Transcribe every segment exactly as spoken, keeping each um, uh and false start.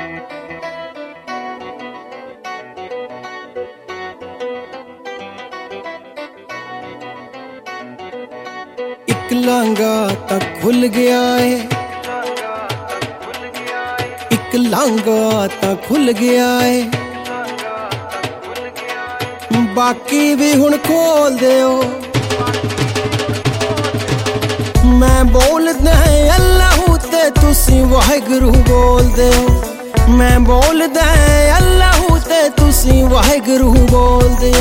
एक लांगा ता खुल गया है, एक लांगा ता खुल गया है, बाकी भी हुण खोल दिओ। मैं बोलदा है अल्लाहू ते तुसी वाहिगुरू बोल दिओ। मैं बोलदा है अल्लाहू ते तुसी वाहिगुरू बोल दिओ।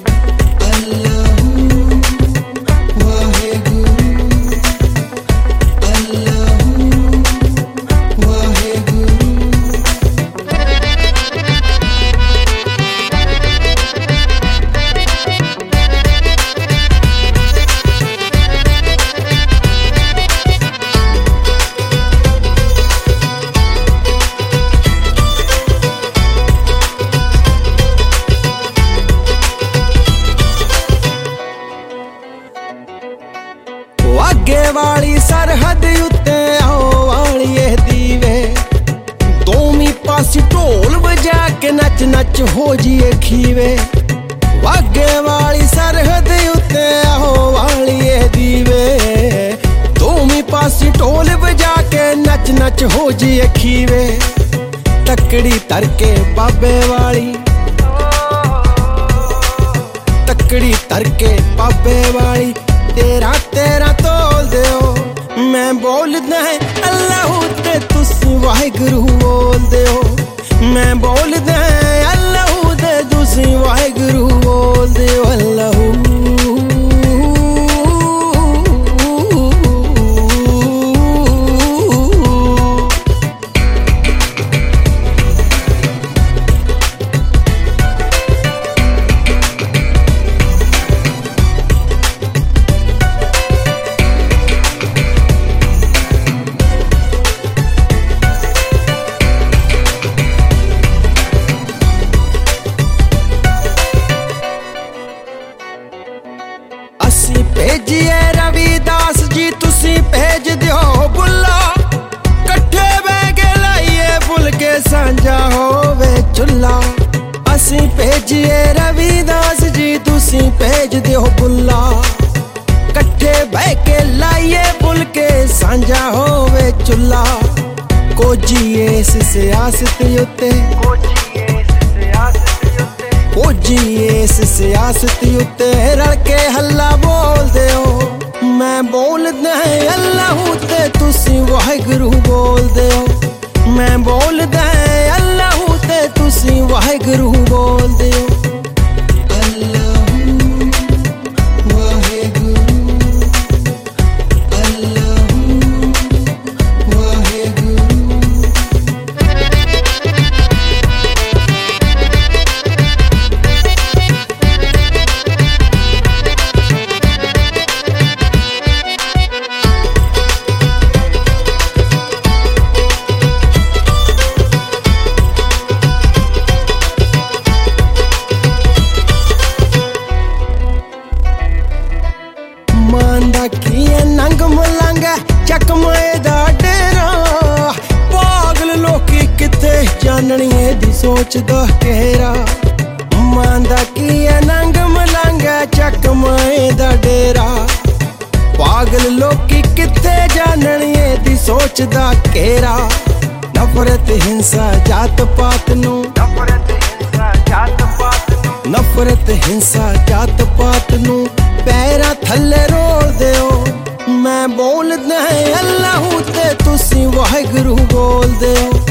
वागे वाली सरहद उत्ते आओ वालिए दीवे, दोमी पासी ढोल बजा के नच नच हो जिए खीवे। वागे वाली सरहद उत्ते आओ वालिए दीवे, दोमी पासी ढोल बजा के नच नच हो जिए खीवे। तकड़ी तरके बाबे वाली, तकड़ी तरके बाबे वाली, तेरा तेरा तोल दिओ। मैं बोलदा है अल्लाहू ते तुसी वाहिगुरू बोल दिओ। मैं बोलदा है अल्लाहू ते तुसी वाहिगुरू बोल दिओ। अल्लाहू असी भेजिए रविदास जी तुसी भेज दियो बुला, कट्ठे बह के लाइए बुल के सांझा होवे चुल्ला। असी भेजिए रविदास जी तुसी भेज दियो बुला, कट्ठे बह के लाइए बुल के सांझा होवे चुल्ला। कोजी इस सियासत उत्ते, कोजी इस सियासत उत्ते रल के हल्ला बोल दिओ। मैं बोलदा है अल्लाहू ते तुसी वाहिगुरू बोल दिओ। मैं बोलदा है अल्लाहू ते तुसी वाहिगुरू बोल दिओ। किए नंग मलंग चकमाए दा डेरा, पागल लोकी किते जाननी दी सोच दा घेरा। मांदा किए नंग मलंग चकमाए दा डेरा, पागल लोकी किते जाननी दी सोच दा घेरा। नफरत हिंसा जात पात नू, नफरत हिंसा जात पात नू, नफरत हिंसा जात पात नू पैरा थल्ले रोल दिओ। मैं बोलदा है अल्लाहू ते तुसी वाहिगुरू बोल दिओ।